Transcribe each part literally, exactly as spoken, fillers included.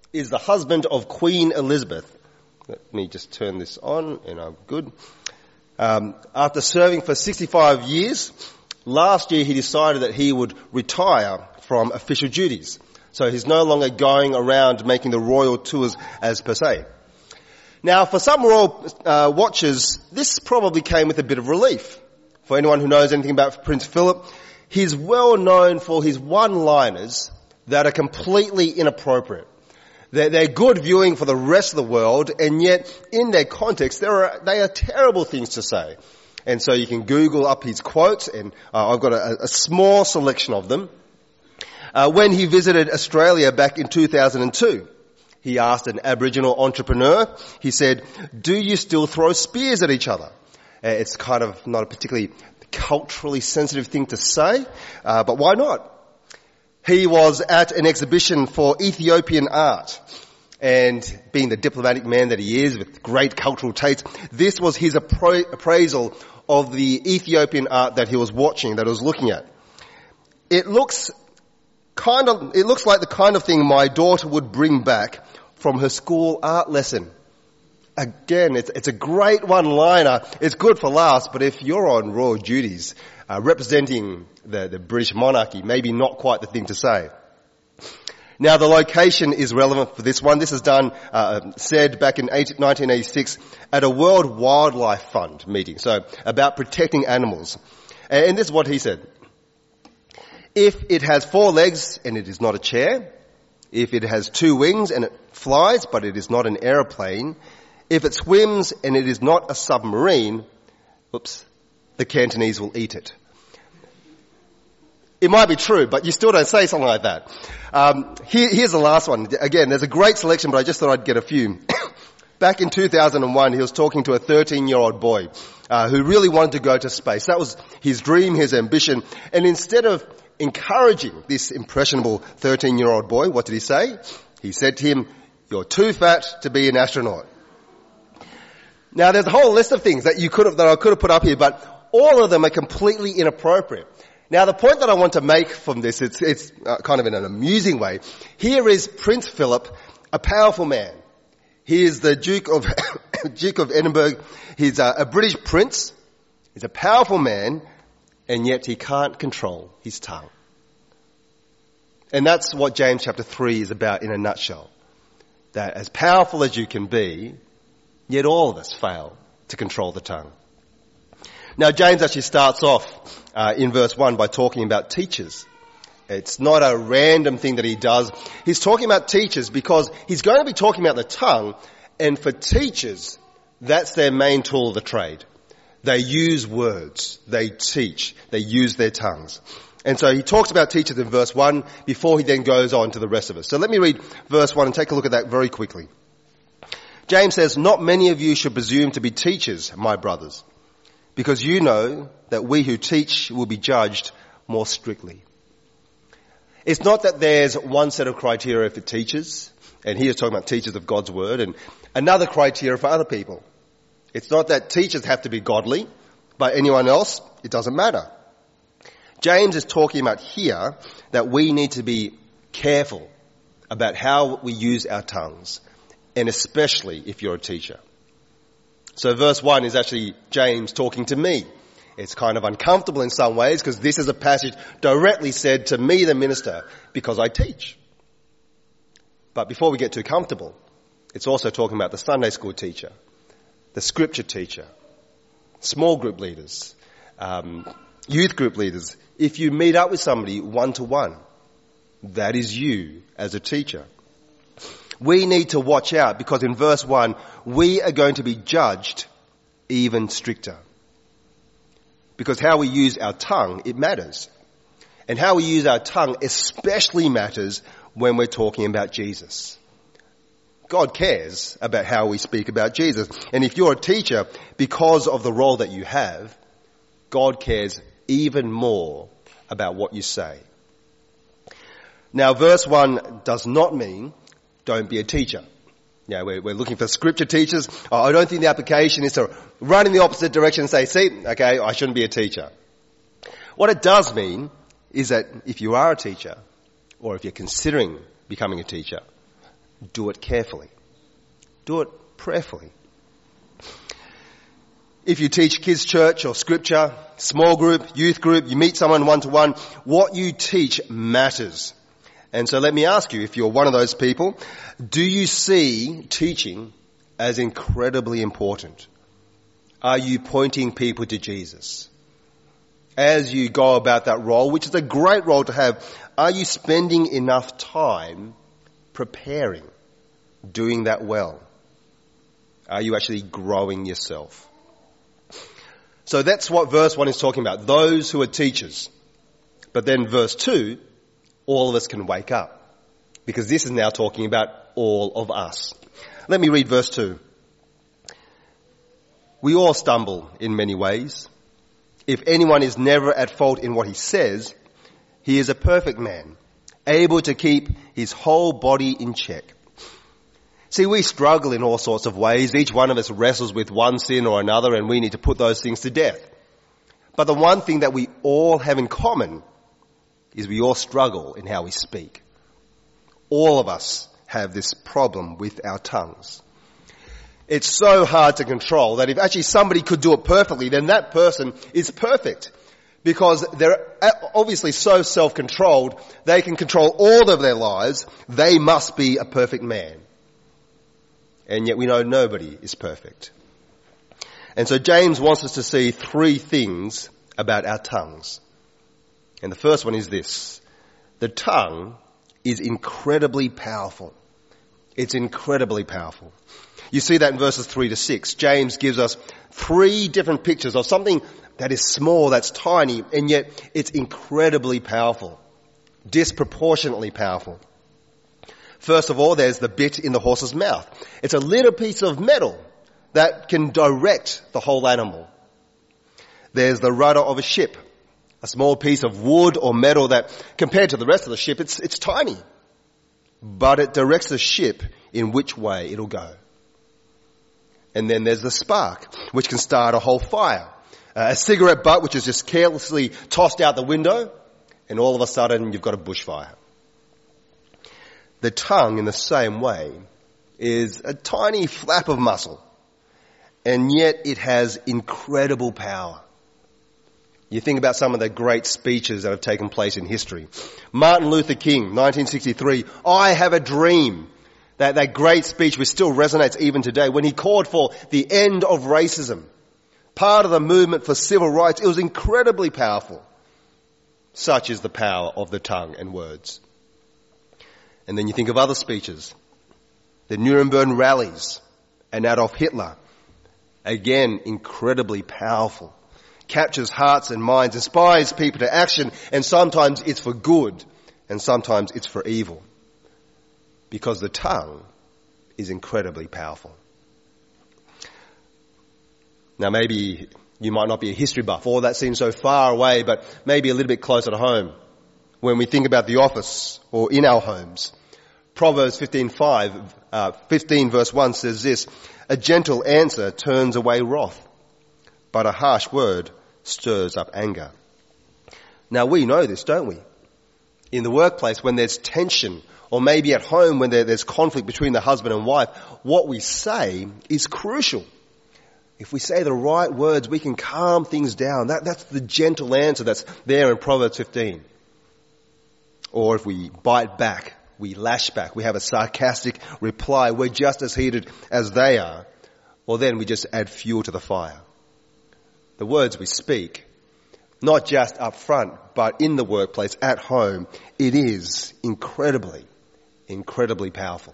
is the husband of Queen Elizabeth. Let me just turn this on and I'm good. Um, after serving for sixty-five years, last year he decided that he would retire from official duties. So he's no longer going around making the royal tours as per se. Now, for some royal uh, watchers, this probably came with a bit of relief. For anyone who knows anything about Prince Philip, he's well known for his one-liners that are completely inappropriate. They're, they're good viewing for the rest of the world, and yet in their context, there are, they are terrible things to say. And so you can Google up his quotes, and uh, I've got a, a small selection of them. Uh, when he visited Australia back in two thousand two, he asked an Aboriginal entrepreneur, he said, "Do you still throw spears at each other?" Uh, it's kind of not a particularly culturally sensitive thing to say, uh, but why not? He was at an exhibition for Ethiopian art, and being the diplomatic man that he is with great cultural taste, this was his appra- appraisal of the Ethiopian art that he was watching, that he was looking at. It looks kind of, it looks like the kind of thing my daughter would bring back from her school art lesson. Again, it's, it's a great one-liner. It's good for laughs, but if you're on royal duties, uh, representing the, the British monarchy, maybe not quite the thing to say. Now, the location is relevant for this one. This is done, uh, said back in nineteen eighty-six at a World Wildlife Fund meeting, so about protecting animals. And this is what he said. If it has four legs and it is not a chair, if it has two wings and it flies but it is not an aeroplane, if it swims and it is not a submarine, oops, the Cantonese will eat it. It might be true, but you still don't say something like that. Um, here, here's the last one. Again, there's a great selection, but I just thought I'd get a few. Back in two thousand one, he was talking to a thirteen-year-old boy uh, who really wanted to go to space. That was his dream, his ambition. And instead of encouraging this impressionable thirteen-year-old boy, what did he say? He said to him, "You're too fat to be an astronaut." Now, there's a whole list of things that you could have, that I could have put up here, but all of them are completely inappropriate. Now, the point that I want to make from this, it's, it's uh, kind of in an amusing way. Here is Prince Philip, a powerful man. He is the Duke of Duke of Edinburgh. He's a, a British prince. He's a powerful man, and yet he can't control his tongue. And that's what James chapter three is about in a nutshell. That as powerful as you can be, yet all of us fail to control the tongue. Now, James actually starts off uh, in verse one by talking about teachers. It's not a random thing that he does. He's talking about teachers because he's going to be talking about the tongue, and for teachers, that's their main tool of the trade. They use words. They teach. They use their tongues. And so he talks about teachers in verse one before he then goes on to the rest of us. So let me read verse one and take a look at that very quickly. James says, "Not many of you should presume to be teachers, my brothers, because you know that we who teach will be judged more strictly." It's not that there's one set of criteria for teachers, and he is talking about teachers of God's word, and another criteria for other people. It's not that teachers have to be godly, but anyone else, it doesn't matter. James is talking about here that we need to be careful about how we use our tongues, and especially if you're a teacher. So verse one is actually James talking to me. It's kind of uncomfortable in some ways because this is a passage directly said to me, the minister, because I teach. But before we get too comfortable, it's also talking about the Sunday school teacher, the scripture teacher, small group leaders, um, youth group leaders. If you meet up with somebody one-to-one, that is you as a teacher. We need to watch out because in verse one, we are going to be judged even stricter. Because how we use our tongue, it matters. And how we use our tongue especially matters when we're talking about Jesus. God cares about how we speak about Jesus. And if you're a teacher, because of the role that you have, God cares even more about what you say. Now, verse one does not mean don't be a teacher. Yeah, we're, we're looking for scripture teachers. Oh, I don't think the application is to run in the opposite direction and say, see, okay, I shouldn't be a teacher. What it does mean is that if you are a teacher, or if you're considering becoming a teacher, do it carefully. Do it prayerfully. If you teach kids church or scripture, small group, youth group, you meet someone one-to-one, what you teach matters. And so let me ask you, if you're one of those people, do you see teaching as incredibly important? Are you pointing people to Jesus? As you go about that role, which is a great role to have, are you spending enough time preparing, doing that well? Are you actually growing yourself? So that's what verse one is talking about, those who are teachers. But then verse two, all of us can wake up, because this is now talking about all of us. Let me read verse two. We all stumble in many ways. If anyone is never at fault in what he says, he is a perfect man, able to keep his whole body in check. See, we struggle in all sorts of ways. Each one of us wrestles with one sin or another, and we need to put those things to death. But the one thing that we all have in common is we all struggle in how we speak. All of us have this problem with our tongues. It's so hard to control that if actually somebody could do it perfectly, then that person is perfect. Because they're obviously so self-controlled, they can control all of their lives. They must be a perfect man. And yet we know nobody is perfect. And so James wants us to see three things about our tongues. And the first one is this. The tongue is incredibly powerful. It's incredibly powerful. You see that in verses three to six. James gives us three different pictures of something that is small, that's tiny, and yet it's incredibly powerful. Disproportionately powerful. First of all, there's the bit in the horse's mouth. It's a little piece of metal that can direct the whole animal. There's the rudder of a ship, a small piece of wood or metal that, compared to the rest of the ship, it's, it's tiny. But it directs the ship in which way it'll go. And then there's the spark, which can start a whole fire. Uh, a cigarette butt, which is just carelessly tossed out the window, and all of a sudden you've got a bushfire. The tongue, in the same way, is a tiny flap of muscle, and yet it has incredible power. You think about some of the great speeches that have taken place in history. Martin Luther King, nineteen sixty-three, I have a dream. That, that great speech which still resonates even today, when he called for the end of racism. Part of the movement for civil rights. It was incredibly powerful. Such is the power of the tongue and words. And then you think of other speeches. The Nuremberg rallies and Adolf Hitler. Again, incredibly powerful. Captures hearts and minds, inspires people to action, and sometimes it's for good and sometimes it's for evil. Because the tongue is incredibly powerful. Now maybe you might not be a history buff, or that seems so far away, but maybe a little bit closer to home. When we think about the office or in our homes. Proverbs fifteen five, uh, fifteen verse one says this, a gentle answer turns away wrath, but a harsh word stirs up anger. Now we know this, don't we? In the workplace, when there's tension, or maybe at home when there, there's conflict between the husband and wife, what we say is crucial. If we say the right words, we can calm things down. That, that's the gentle answer that's there in Proverbs fifteen. Or if we bite back, we lash back, we have a sarcastic reply, we're just as heated as they are, well then we just add fuel to the fire. The words we speak, not just up front, but in the workplace, at home, it is incredibly, incredibly powerful.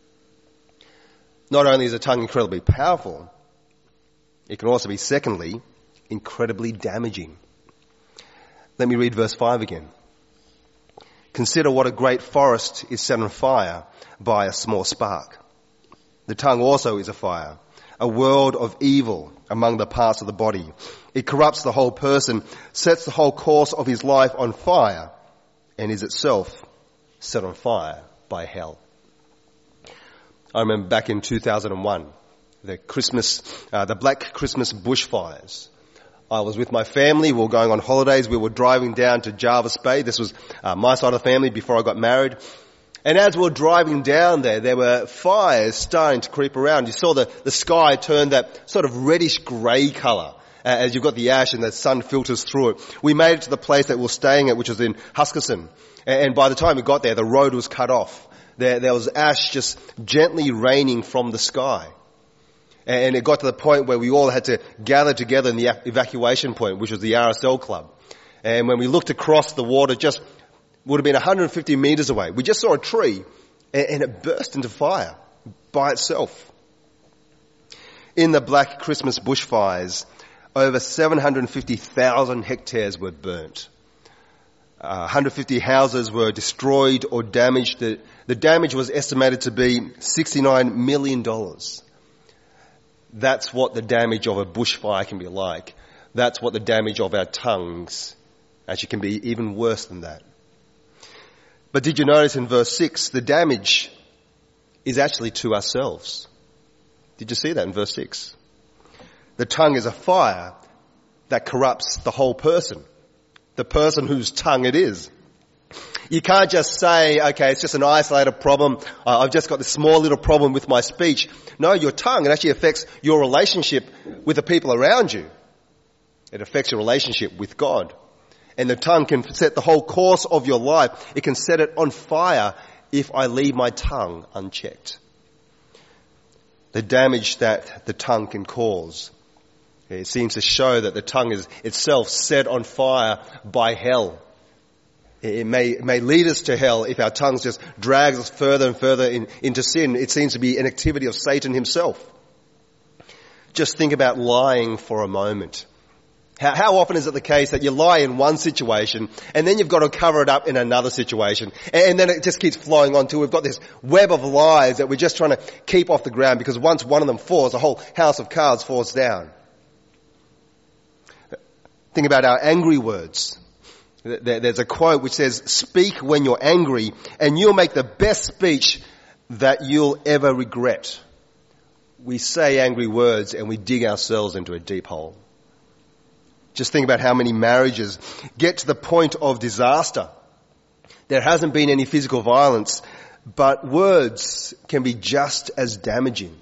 Not only is the tongue incredibly powerful, it can also be, secondly, incredibly damaging. Let me read verse five again. Consider what a great forest is set on fire by a small spark. The tongue also is a fire, a world of evil among the parts of the body. It corrupts the whole person, sets the whole course of his life on fire, and is itself set on fire by hell. I remember back in two thousand one, the Christmas, uh, the Black Christmas bushfires. I was with my family. We were going on holidays. We were driving down to Jervis Bay. This was uh, my side of the family before I got married. And as we were driving down there, there were fires starting to creep around. You saw the, the sky turn that sort of reddish grey colour uh, as you've got the ash and the sun filters through it. We made it to the place that we were staying at, which was in Huskisson. And, and by the time we got there, the road was cut off. There, there was ash just gently raining from the sky. And it got to the point where we all had to gather together in the evacuation point, which was the R S L club. And when we looked across, the water just would have been one hundred fifty metres away. We just saw a tree and it burst into fire by itself. In the Black Christmas bushfires, over seven hundred fifty thousand hectares were burnt. Uh, one hundred fifty houses were destroyed or damaged. The, the damage was estimated to be sixty-nine million dollars. That's what the damage of a bushfire can be like. That's what the damage of our tongues actually can be, even worse than that. But did you notice in verse six, the damage is actually to ourselves. Did you see that in verse six? The tongue is a fire that corrupts the whole person, the person whose tongue it is. You can't just say, okay, it's just an isolated problem. Uh, I've just got this small little problem with my speech. No, your tongue, it actually affects your relationship with the people around you. It affects your relationship with God. And the tongue can set the whole course of your life. It can set it on fire if I leave my tongue unchecked. The damage that the tongue can cause. It seems to show that the tongue is itself set on fire by hell. It may, it may lead us to hell if our tongues just drags us further and further in, into sin. It seems to be an activity of Satan himself. Just think about lying for a moment. How, how often is it the case that you lie in one situation and then you've got to cover it up in another situation, and, and then it just keeps flowing on till we've got this web of lies that we're just trying to keep off the ground, because once one of them falls, the whole house of cards falls down. Think about our angry words. There's a quote which says, "Speak when you're angry and you'll make the best speech that you'll ever regret." We say angry words and we dig ourselves into a deep hole. Just think about how many marriages get to the point of disaster. There hasn't been any physical violence, but words can be just as damaging.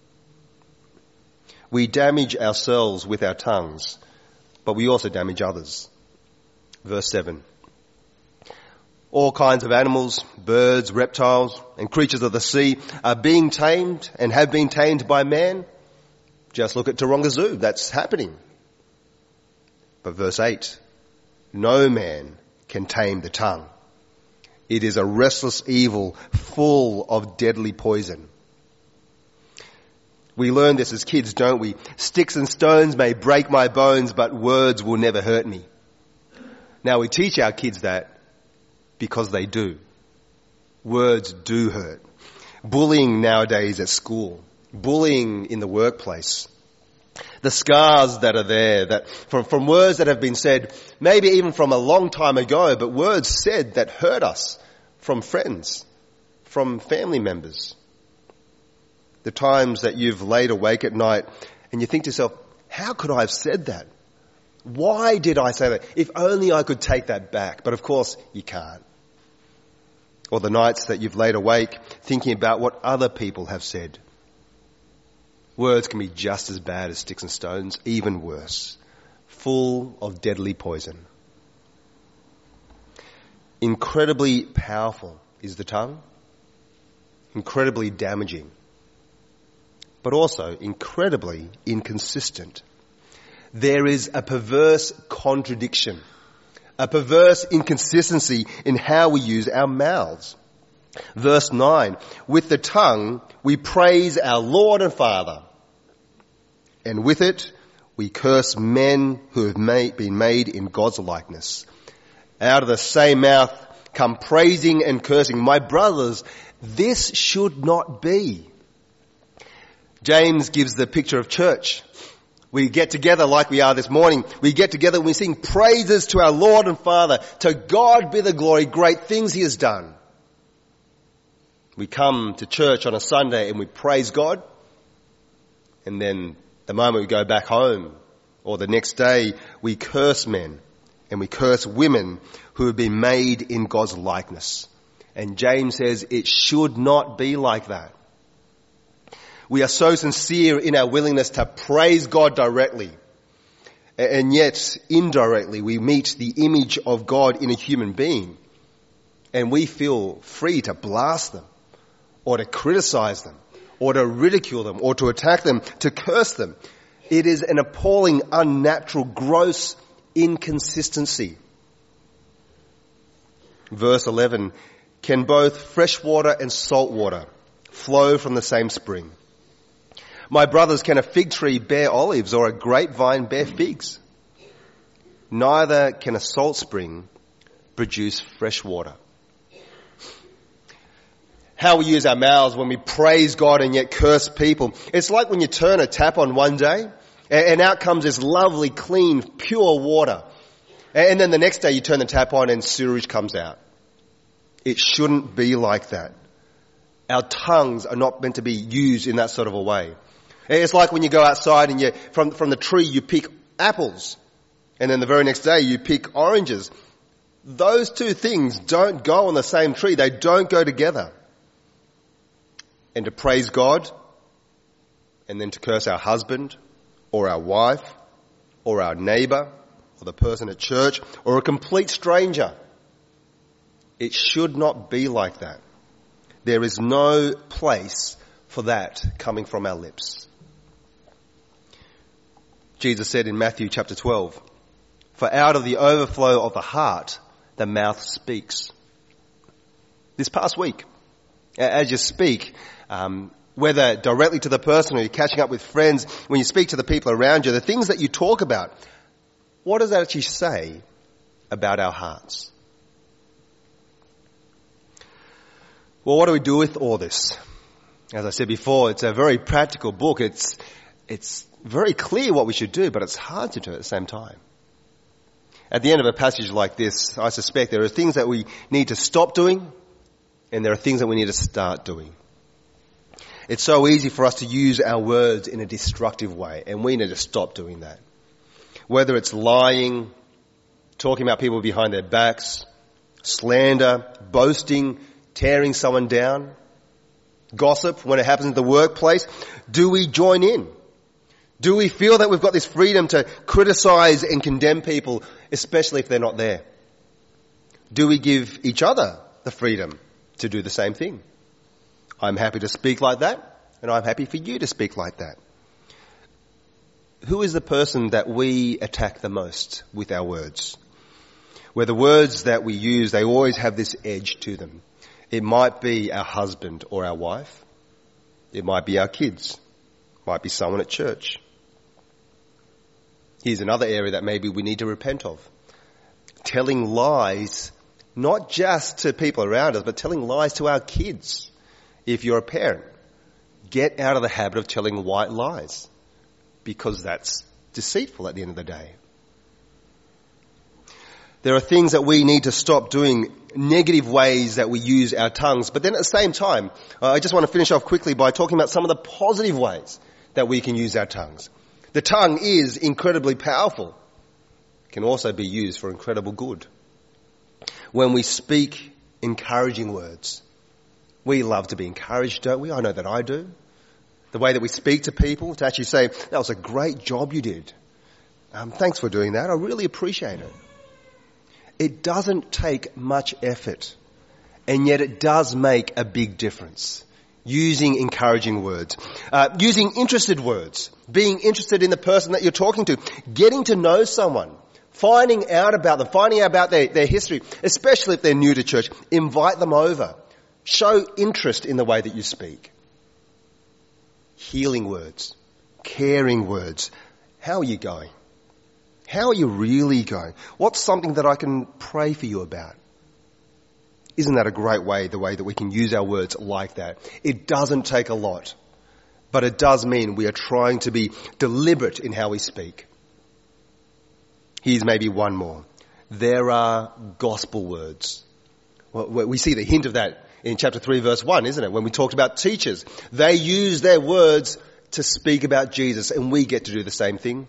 We damage ourselves with our tongues, but we also damage others. Verse seven. All kinds of animals, birds, reptiles, and creatures of the sea are being tamed and have been tamed by man. Just look at Taronga Zoo. That's happening. But verse eight, no man can tame the tongue. It is a restless evil full of deadly poison. We learn this as kids, don't we? Sticks and stones may break my bones, but words will never hurt me. Now we teach our kids that because they do. Words do hurt. Bullying nowadays at school. Bullying in the workplace. The scars that are there, that from, from words that have been said, maybe even from a long time ago, but words said that hurt us from friends, from family members. The times that you've laid awake at night and you think to yourself, how could I have said that? Why did I say that? If only I could take that back. But of course, you can't. Or the nights that you've laid awake thinking about what other people have said. Words can be just as bad as sticks and stones, even worse. Full of deadly poison. Incredibly powerful is the tongue. Incredibly damaging. But also incredibly inconsistent. There is a perverse contradiction, a perverse inconsistency in how we use our mouths. Verse nine, with the tongue we praise our Lord and Father, and with it we curse men who have made, been made in God's likeness. Out of the same mouth come praising and cursing. My brothers, this should not be. James gives the picture of church. We get together like we are this morning. We get together and we sing praises to our Lord and Father. To God be the glory, great things He has done. We come to church on a Sunday and we praise God. And then the moment we go back home or the next day, we curse men and we curse women who have been made in God's likeness. And James says it should not be like that. We are so sincere in our willingness to praise God directly. And yet, indirectly, we meet the image of God in a human being. And we feel free to blast them, or to criticize them, or to ridicule them, or to attack them, to curse them. It is an appalling, unnatural, gross inconsistency. Verse eleven, can both fresh water and salt water flow from the same spring? My brothers, can a fig tree bear olives or a grapevine bear figs? Neither can a salt spring produce fresh water. How we use our mouths when we praise God and yet curse people. It's like when you turn a tap on one day and out comes this lovely, clean, pure water. And then the next day you turn the tap on and sewage comes out. It shouldn't be like that. Our tongues are not meant to be used in that sort of a way. It's like when you go outside and you, from, from the tree you pick apples, and then the very next day you pick oranges. Those two things don't go on the same tree. They don't go together. And to praise God, and then to curse our husband, or our wife, or our neighbour, or the person at church, or a complete stranger. It should not be like that. There is no place for that coming from our lips. Jesus said in Matthew chapter twelve, for out of the overflow of the heart, the mouth speaks. This past week, as you speak, um, whether directly to the person or you're catching up with friends, when you speak to the people around you, the things that you talk about, what does that actually say about our hearts? Well, what do we do with all this? As I said before, it's a very practical book. It's, it's very clear what we should do, but it's hard to do at the same time. At the end of a passage like this, I suspect there are things that we need to stop doing, and there are things that we need to start doing. It's so easy for us to use our words in a destructive way, and we need to stop doing that. Whether it's lying, talking about people behind their backs, slander, boasting, tearing someone down, gossip when it happens at the workplace, do we join in? Do we feel that we've got this freedom to criticize and condemn people, especially if they're not there? Do we give each other the freedom to do the same thing? I'm happy to speak like that, and I'm happy for you to speak like that. Who is the person that we attack the most with our words? Where the words that we use, they always have this edge to them. It might be our husband or our wife. It might be our kids. It might be someone at church. Here's another area that maybe we need to repent of. Telling lies, not just to people around us, but telling lies to our kids. If you're a parent, get out of the habit of telling white lies, because that's deceitful at the end of the day. There are things that we need to stop doing, negative ways that we use our tongues. But then at the same time, uh, I just want to finish off quickly by talking about some of the positive ways that we can use our tongues. The tongue is incredibly powerful. It can also be used for incredible good. When we speak encouraging words, we love to be encouraged, don't we? I know that I do. The way that we speak to people, to actually say, that was a great job you did. Um, thanks for doing that. I really appreciate it. It doesn't take much effort, and yet it does make a big difference. Using encouraging words, uh, using interested words, being interested in the person that you're talking to, getting to know someone, finding out about them, finding out about their, their history, especially if they're new to church. Invite them over. Show interest in the way that you speak. Healing words, caring words. How are you going? How are you really going? What's something that I can pray for you about? Isn't that a great way, the way that we can use our words like that? It doesn't take a lot, but it does mean we are trying to be deliberate in how we speak. Here's maybe one more. There are gospel words. Well, we see the hint of that in chapter three, verse one, isn't it? When we talked about teachers. They use their words to speak about Jesus, and we get to do the same thing.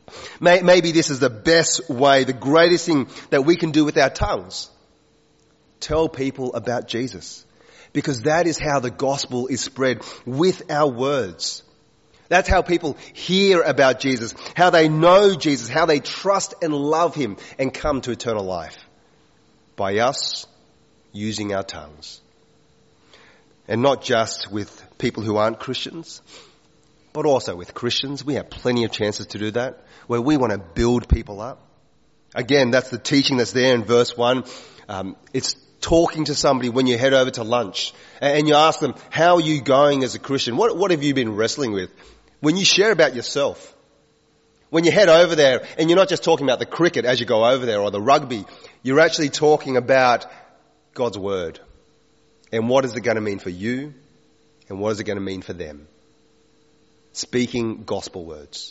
Maybe this is the best way, the greatest thing that we can do with our tongues. Tell people about Jesus. Because that is how the gospel is spread, with our words. That's how people hear about Jesus, how they know Jesus, how they trust and love him and come to eternal life. By us using our tongues. And not just with people who aren't Christians, but also with Christians. We have plenty of chances to do that, where we want to build people up. Again, that's the teaching that's there in verse one. Um, it's talking to somebody when you head over to lunch and you ask them, how are you going as a Christian? What, what have you been wrestling with? When you share about yourself, when you head over there and you're not just talking about the cricket as you go over there or the rugby, you're actually talking about God's word. And what is it going to mean for you? And what is it going to mean for them? Speaking gospel words.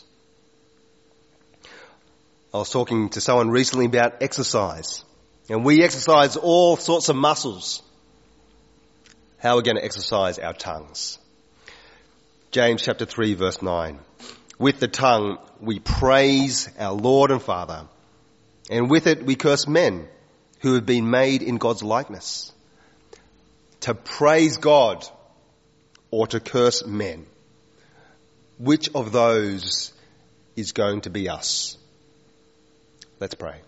I was talking to someone recently about exercise. And we exercise all sorts of muscles. How are we going to exercise our tongues? James chapter three verse nine. With the tongue we praise our Lord and Father, and with it we curse men who have been made in God's likeness. To praise God or to curse men. Which of those is going to be us? Let's pray.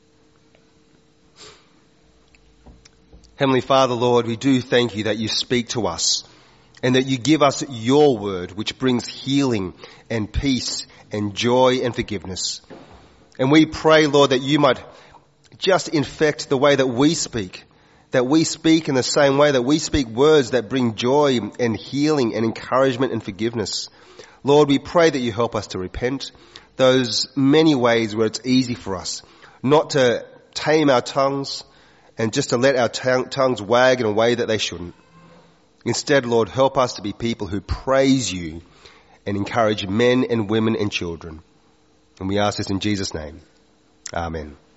Heavenly Father, Lord, we do thank you that you speak to us and that you give us your word, which brings healing and peace and joy and forgiveness. And we pray, Lord, that you might just infect the way that we speak, that we speak in the same way, that we speak words that bring joy and healing and encouragement and forgiveness. Lord, we pray that you help us to repent, those many ways where it's easy for us not to tame our tongues and just to let our tongue, tongues wag in a way that they shouldn't. Instead, Lord, help us to be people who praise you and encourage men and women and children. And we ask this in Jesus' name. Amen.